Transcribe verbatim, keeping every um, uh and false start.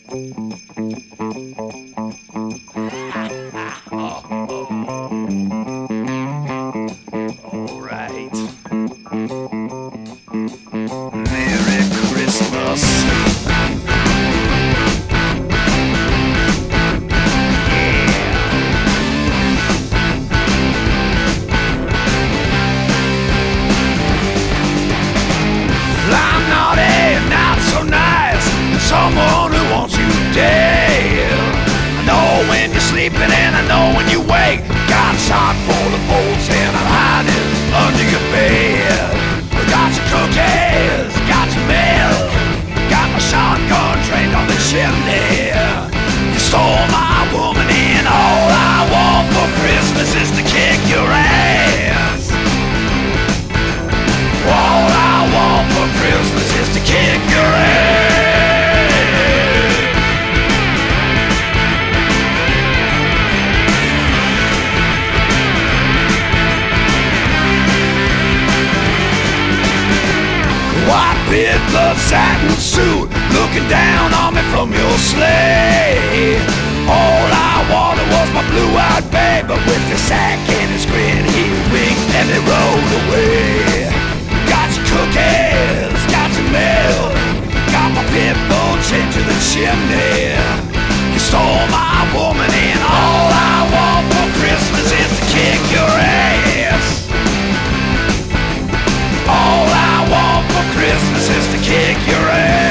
All right. Merry Christmas. I'm naughty, not so nice. Someone who wants you dead. I know when you're sleeping and I know when you wake. Got a shot full of bolts and I'm hiding under your bed. Got your cookies, got your milk. Got my shotgun trained on the chimney. You stole my woman and all I want for Christmas is to kick your ass. All I want for Christmas is to kick your ass. White beard, blood satin suit, looking down on me from your sleigh. All I wanted was my blue-eyed babe, but with the sack in his grin, he winked and he rolled away. Got your cookies, got your milk, got my pit bull chained to the chimney. You stole my woman and all I want for Christmas is to kick your ass. All I want for Christmas is to kick your ass.